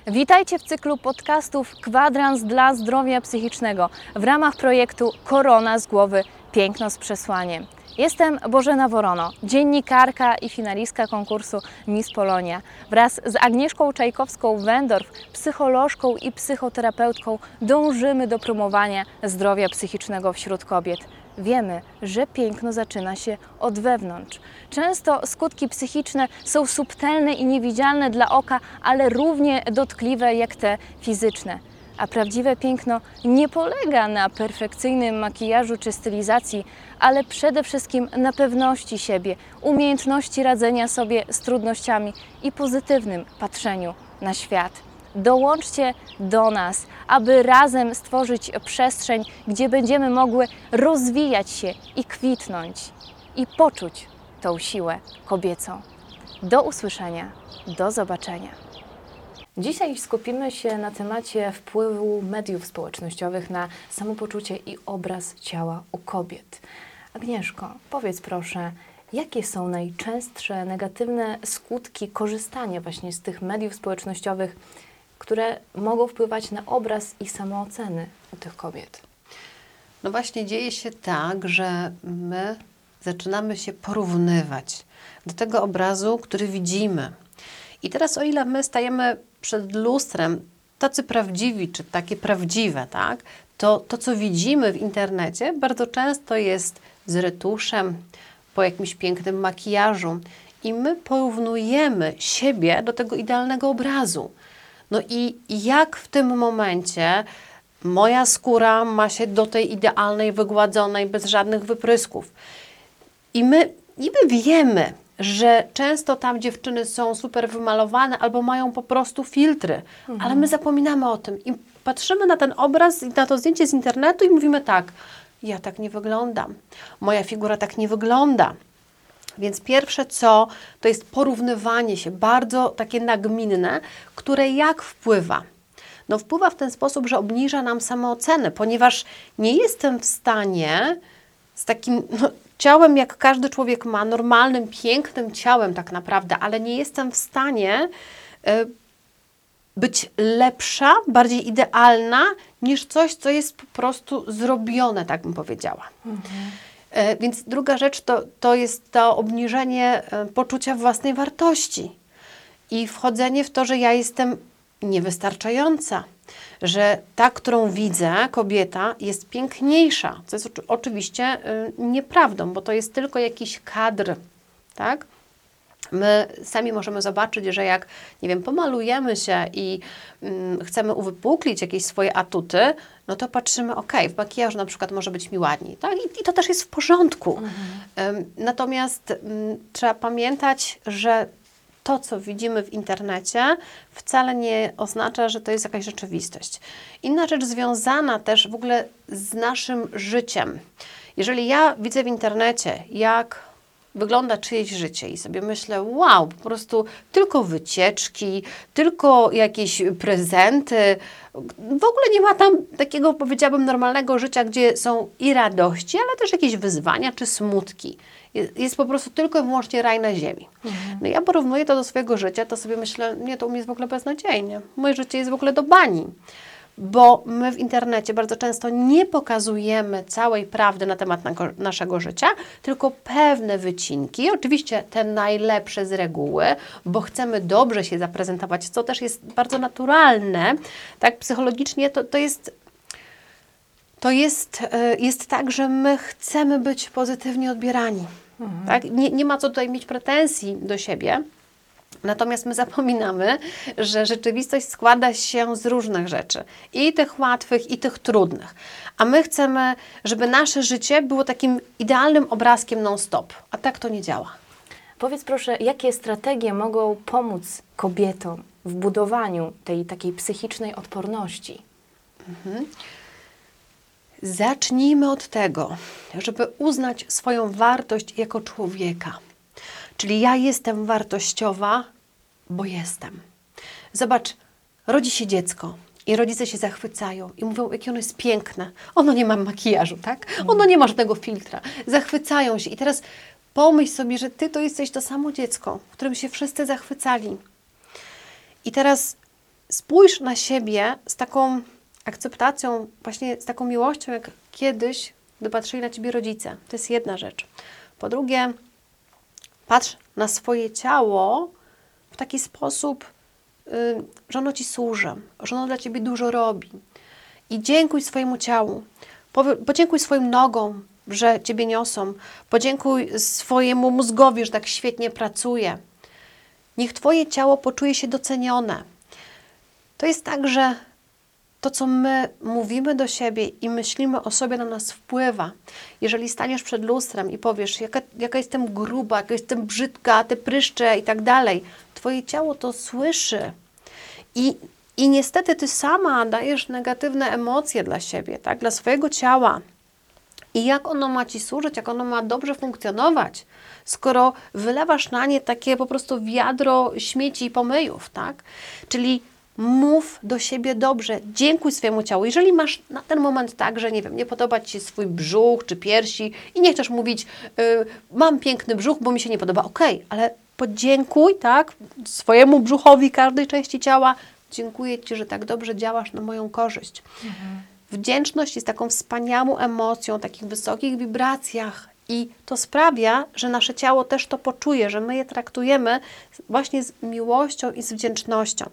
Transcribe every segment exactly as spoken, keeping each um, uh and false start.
Witajcie w cyklu podcastów Kwadrans dla zdrowia psychicznego w ramach projektu Korona z głowy – Piękno z przesłaniem. Jestem Bożena Worono, dziennikarka i finalistka konkursu Miss Polonia. Wraz z Agnieszką Czajkowską-Wendorf, psycholożką i psychoterapeutką, dążymy do promowania zdrowia psychicznego wśród kobiet. Wiemy, że piękno zaczyna się od wewnątrz. Często skutki psychiczne są subtelne i niewidzialne dla oka, ale równie dotkliwe jak te fizyczne. A prawdziwe piękno nie polega na perfekcyjnym makijażu czy stylizacji, ale przede wszystkim na pewności siebie, umiejętności radzenia sobie z trudnościami i pozytywnym patrzeniu na świat. Dołączcie do nas, aby razem stworzyć przestrzeń, gdzie będziemy mogły rozwijać się i kwitnąć i poczuć tą siłę kobiecą. Do usłyszenia, do zobaczenia. Dzisiaj skupimy się na temacie wpływu mediów społecznościowych na samopoczucie i obraz ciała u kobiet. Agnieszko, powiedz proszę, jakie są najczęstsze negatywne skutki korzystania właśnie z tych mediów społecznościowych, które mogą wpływać na obraz i samooceny u tych kobiet? No właśnie dzieje się tak, że my zaczynamy się porównywać do tego obrazu, który widzimy. I teraz o ile my stajemy przed lustrem tacy prawdziwi, czy takie prawdziwe, tak, to to, co widzimy w internecie, bardzo często jest z retuszem, po jakimś pięknym makijażu. I my porównujemy siebie do tego idealnego obrazu. No i jak w tym momencie moja skóra ma się do tej idealnej, wygładzonej, bez żadnych wyprysków. I my niby wiemy, że często tam dziewczyny są super wymalowane albo mają po prostu filtry, mhm. ale my zapominamy o tym i patrzymy na ten obraz i na to zdjęcie z internetu i mówimy tak, ja tak nie wyglądam, moja figura tak nie wygląda. Więc pierwsze co, to jest porównywanie się, bardzo takie nagminne, które jak wpływa? No wpływa w ten sposób, że obniża nam samoocenę, ponieważ nie jestem w stanie z takim no, ciałem, jak każdy człowiek ma, normalnym, pięknym ciałem tak naprawdę, ale nie jestem w stanie y, być lepsza, bardziej idealna niż coś, co jest po prostu zrobione, tak bym powiedziała. Mhm. Y, więc druga rzecz to, to jest to obniżenie y, poczucia własnej wartości i wchodzenie w to, że ja jestem niewystarczająca, że ta, którą widzę, kobieta, jest piękniejsza, co jest oczywiście y, nieprawdą, bo to jest tylko jakiś kadr, tak? My sami możemy zobaczyć, że jak, nie wiem, pomalujemy się i y, chcemy uwypuklić jakieś swoje atuty, no to patrzymy, ok, w makijażu na przykład może być mi ładniej, tak? I, i to też jest w porządku. Mhm. Y, natomiast y, trzeba pamiętać, że to, co widzimy w internecie, wcale nie oznacza, że to jest jakaś rzeczywistość. Inna rzecz związana też w ogóle z naszym życiem. Jeżeli ja widzę w internecie, jak wygląda czyjeś życie i sobie myślę, wow, po prostu tylko wycieczki, tylko jakieś prezenty, w ogóle nie ma tam takiego, powiedziałabym, normalnego życia, gdzie są i radości, ale też jakieś wyzwania czy smutki. Jest po prostu tylko i wyłącznie raj na ziemi. Mhm. No ja porównuję to do swojego życia, to sobie myślę, nie, to u mnie jest w ogóle beznadziejnie. Moje życie jest w ogóle do bani. Bo my w internecie bardzo często nie pokazujemy całej prawdy na temat na naszego życia, tylko pewne wycinki, oczywiście te najlepsze z reguły, bo chcemy dobrze się zaprezentować, co też jest bardzo naturalne, tak psychologicznie to, to jest to jest, jest tak, że my chcemy być pozytywnie odbierani. Mhm. Tak? Nie, nie ma co tutaj mieć pretensji do siebie. Natomiast my zapominamy, że rzeczywistość składa się z różnych rzeczy. I tych łatwych, i tych trudnych. A my chcemy, żeby nasze życie było takim idealnym obrazkiem non-stop. A tak to nie działa. Powiedz proszę, jakie strategie mogą pomóc kobietom w budowaniu tej takiej psychicznej odporności? Mhm. Zacznijmy od tego, żeby uznać swoją wartość jako człowieka. Czyli ja jestem wartościowa, bo jestem. Zobacz, rodzi się dziecko i rodzice się zachwycają i mówią, jakie ono jest piękne. Ono nie ma makijażu, tak? Ono nie ma żadnego filtra. Zachwycają się. I teraz pomyśl sobie, że ty to jesteś to samo dziecko, w którym się wszyscy zachwycali. I teraz spójrz na siebie z taką akceptacją, właśnie z taką miłością, jak kiedyś, gdy patrzyli na ciebie rodzice. To jest jedna rzecz. Po drugie, patrz na swoje ciało w taki sposób, yy, że ono ci służy, że ono dla ciebie dużo robi. I dziękuj swojemu ciału. Powie, podziękuj swoim nogom, że ciebie niosą. Podziękuj swojemu mózgowi, że tak świetnie pracuje. Niech twoje ciało poczuje się docenione. To jest tak, że to, co my mówimy do siebie i myślimy o sobie, na nas wpływa. Jeżeli staniesz przed lustrem i powiesz, jaka, jaka jestem gruba, jaka jestem brzydka, te pryszcze i tak dalej, twoje ciało to słyszy. I, i niestety ty sama dajesz negatywne emocje dla siebie, tak? Dla swojego ciała. I jak ono ma ci służyć, jak ono ma dobrze funkcjonować, skoro wylewasz na nie takie po prostu wiadro śmieci i pomyjów, tak? Czyli mów do siebie dobrze, dziękuj swojemu ciału. Jeżeli masz na ten moment tak, że nie wiem, nie podoba ci się swój brzuch czy piersi i nie chcesz mówić, y, mam piękny brzuch, bo mi się nie podoba, okej, okay, ale podziękuj, tak, swojemu brzuchowi, każdej części ciała, dziękuję ci, że tak dobrze działasz na moją korzyść. Mhm. Wdzięczność jest taką wspaniałą emocją, takich wysokich wibracjach i to sprawia, że nasze ciało też to poczuje, że my je traktujemy właśnie z miłością i z wdzięcznością.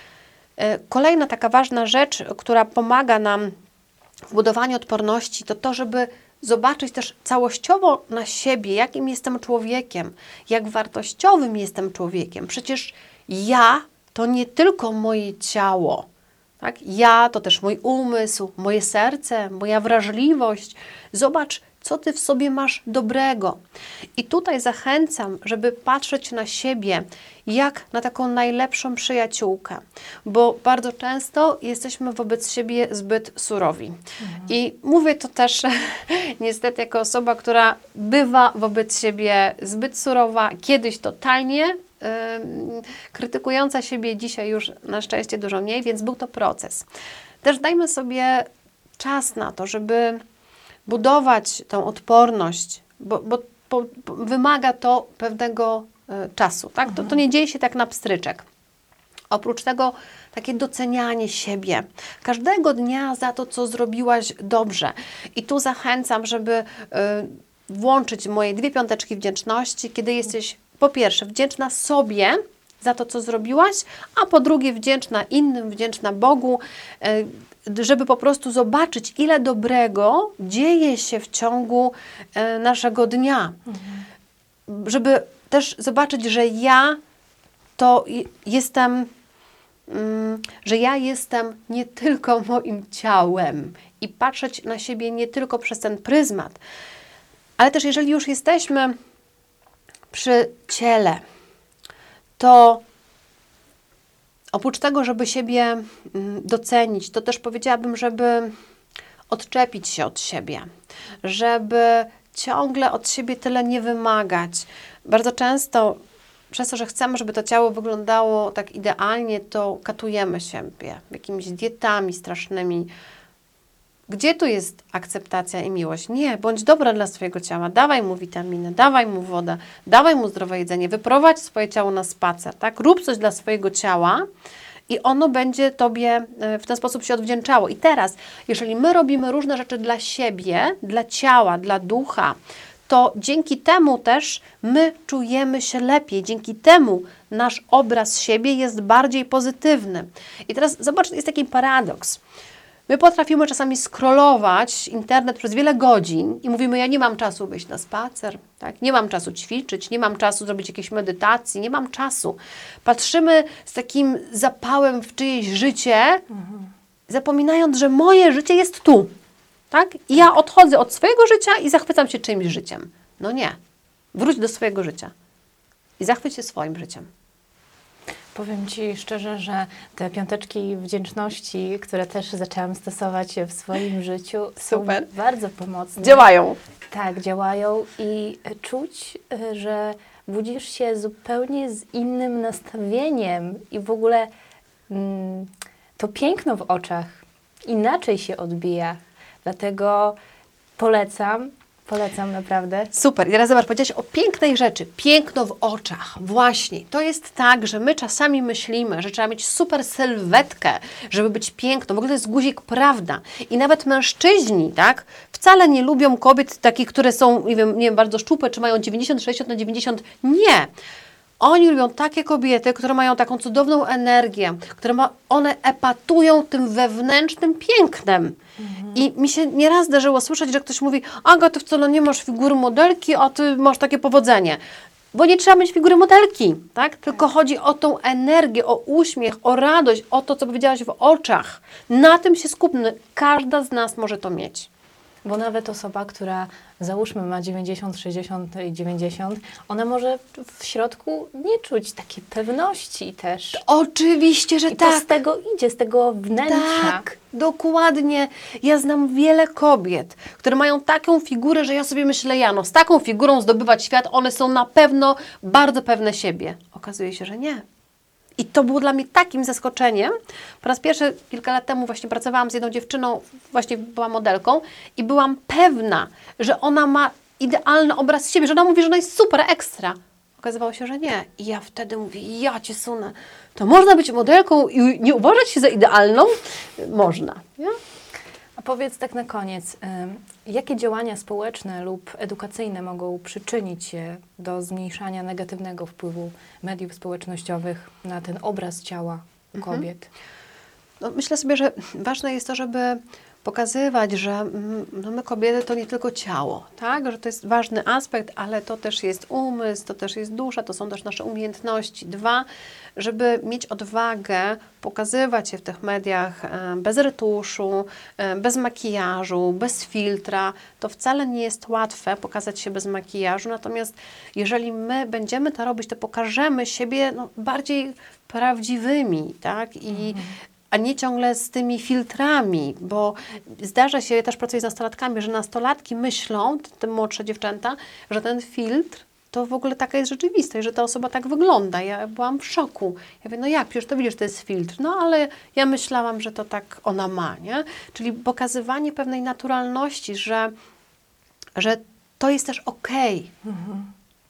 Kolejna taka ważna rzecz, która pomaga nam w budowaniu odporności, to to, żeby zobaczyć też całościowo na siebie, jakim jestem człowiekiem, jak wartościowym jestem człowiekiem. Przecież ja to nie tylko moje ciało, tak? Ja to też mój umysł, moje serce, moja wrażliwość. Zobacz, co ty w sobie masz dobrego. I tutaj zachęcam, żeby patrzeć na siebie jak na taką najlepszą przyjaciółkę, bo bardzo często jesteśmy wobec siebie zbyt surowi. Mhm. I mówię to też niestety jako osoba, która bywa wobec siebie zbyt surowa, kiedyś totalnie yy, krytykująca siebie, dzisiaj już na szczęście dużo mniej, więc był to proces. Też dajmy sobie czas na to, żeby budować tą odporność, bo, bo po, po, wymaga to pewnego y, czasu. Tak? To, to nie dzieje się tak na pstryczek. Oprócz tego takie docenianie siebie. Każdego dnia za to, co zrobiłaś dobrze. I tu zachęcam, żeby y, włączyć moje dwie piąteczki wdzięczności, kiedy jesteś po pierwsze wdzięczna sobie za to, co zrobiłaś, a po drugie wdzięczna innym, wdzięczna Bogu, y, żeby po prostu zobaczyć, ile dobrego dzieje się w ciągu e, naszego dnia. Mhm. Żeby też zobaczyć, że ja to jestem, mm, że ja jestem nie tylko moim ciałem i patrzeć na siebie nie tylko przez ten pryzmat, ale też jeżeli już jesteśmy przy ciele, to oprócz tego, żeby siebie docenić, to też powiedziałabym, żeby odczepić się od siebie, żeby ciągle od siebie tyle nie wymagać. Bardzo często przez to, że chcemy, żeby to ciało wyglądało tak idealnie, to katujemy siebie jakimiś dietami strasznymi. Gdzie tu jest akceptacja i miłość? Nie, bądź dobra dla swojego ciała, dawaj mu witaminy, dawaj mu wodę, dawaj mu zdrowe jedzenie, wyprowadź swoje ciało na spacer, tak? Rób coś dla swojego ciała i ono będzie Tobie w ten sposób się odwdzięczało. I teraz, jeżeli my robimy różne rzeczy dla siebie, dla ciała, dla ducha, to dzięki temu też my czujemy się lepiej, dzięki temu nasz obraz siebie jest bardziej pozytywny. I teraz zobacz, jest taki paradoks. My potrafimy czasami scrollować internet przez wiele godzin i mówimy, ja nie mam czasu wyjść na spacer, tak? Nie mam czasu ćwiczyć, nie mam czasu zrobić jakiejś medytacji, nie mam czasu. Patrzymy z takim zapałem w czyjeś życie, mhm. zapominając, że moje życie jest tu. Tak? I ja odchodzę od swojego życia i zachwycam się czyimś życiem. No nie. Wróć do swojego życia i zachwyć się swoim życiem. Powiem Ci szczerze, że te piąteczki wdzięczności, które też zaczęłam stosować w swoim życiu, Super. są bardzo pomocne. Działają. Tak, działają i czuć, że budzisz się zupełnie z innym nastawieniem i w ogóle mm, to piękno w oczach inaczej się odbija. Dlatego polecam Polecam naprawdę. Super. I teraz zobacz, powiedziałaś o pięknej rzeczy. Piękno w oczach. Właśnie. To jest tak, że my czasami myślimy, że trzeba mieć super sylwetkę, żeby być piękną. W ogóle to jest guzik prawda. I nawet mężczyźni, tak, wcale nie lubią kobiet takich, które są, nie wiem, nie wiem, bardzo szczupłe, czy mają dziewięćdziesiąt, sześćdziesiąt na dziewięćdziesiąt. Nie. Oni lubią takie kobiety, które mają taką cudowną energię, które ma, one epatują tym wewnętrznym pięknem. Mhm. I mi się nieraz zdarzyło słyszeć, że ktoś mówi: Aga, ty wcale nie masz figury modelki, a ty masz takie powodzenie. Bo nie trzeba mieć figury modelki, tak? Tylko chodzi o tą energię, o uśmiech, o radość, o to, co powiedziałaś w oczach. Na tym się skupmy. Każda z nas może to mieć. Bo nawet osoba, która załóżmy ma dziewięćdziesiąt, sześćdziesiąt i dziewięćdziesiąt, ona może w środku nie czuć takiej pewności też. Oczywiście, że I tak. to z tego idzie, z tego wnętrza. Tak, dokładnie. Ja znam wiele kobiet, które mają taką figurę, że ja sobie myślę, ja no z taką figurą zdobywać świat, one są na pewno bardzo pewne siebie. Okazuje się, że nie. I to było dla mnie takim zaskoczeniem. Po raz pierwszy kilka lat temu właśnie pracowałam z jedną dziewczyną, właśnie była modelką i byłam pewna, że ona ma idealny obraz siebie, że ona mówi, że ona jest super, ekstra. Okazywało się, że nie. I ja wtedy mówię, ja cię sunę. To można być modelką i nie uważać się za idealną? Można. Nie? A powiedz tak na koniec, y, jakie działania społeczne lub edukacyjne mogą przyczynić się do zmniejszania negatywnego wpływu mediów społecznościowych na ten obraz ciała u kobiet? No, myślę sobie, że ważne jest to, żeby pokazywać, że mm, no my kobiety to nie tylko ciało, tak? Że to jest ważny aspekt, ale to też jest umysł, to też jest dusza, to są też nasze umiejętności. Dwa, żeby mieć odwagę pokazywać się w tych mediach e, bez retuszu, e, bez makijażu, bez filtra. To wcale nie jest łatwe pokazać się bez makijażu, natomiast jeżeli my będziemy to robić, to pokażemy siebie no, bardziej prawdziwymi, tak? I mhm. a nie ciągle z tymi filtrami, bo zdarza się, ja też pracuję z nastolatkami, że nastolatki myślą, te młodsze dziewczęta, że ten filtr to w ogóle taka jest rzeczywistość, że ta osoba tak wygląda. Ja byłam w szoku. Ja mówię, no jak, przecież to widzisz, to jest filtr. No ale ja myślałam, że to tak ona ma, nie? Czyli pokazywanie pewnej naturalności, że, że to jest też okej. Mhm.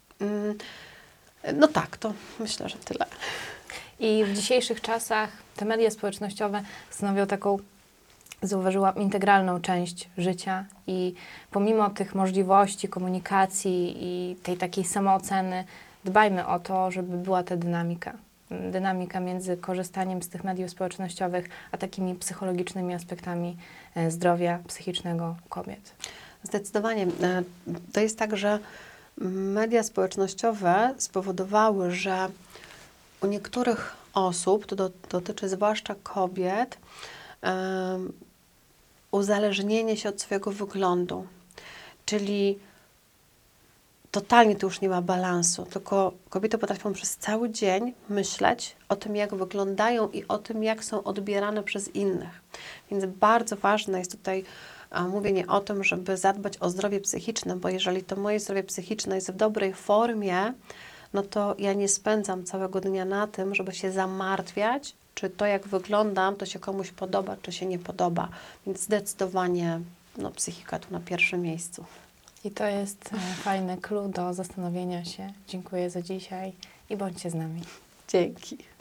No tak, to myślę, że tyle. I w dzisiejszych czasach te media społecznościowe stanowią taką, zauważyłam, integralną część życia i pomimo tych możliwości komunikacji i tej takiej samooceny, dbajmy o to, żeby była ta dynamika. Dynamika między korzystaniem z tych mediów społecznościowych, a takimi psychologicznymi aspektami zdrowia psychicznego kobiet. Zdecydowanie. To jest tak, że media społecznościowe spowodowały, że u niektórych osób, to do, dotyczy zwłaszcza kobiet, um, uzależnienie się od swojego wyglądu. Czyli totalnie tu już nie ma balansu, tylko kobiety potrafią przez cały dzień myśleć o tym, jak wyglądają i o tym, jak są odbierane przez innych. Więc bardzo ważne jest tutaj a, mówienie o tym, żeby zadbać o zdrowie psychiczne, bo jeżeli to moje zdrowie psychiczne jest w dobrej formie, no to ja nie spędzam całego dnia na tym, żeby się zamartwiać, czy to, jak wyglądam, to się komuś podoba, czy się nie podoba. Więc zdecydowanie no, psychika tu na pierwszym miejscu. I to jest fajny clue do zastanowienia się. Dziękuję za dzisiaj i bądźcie z nami. Dzięki.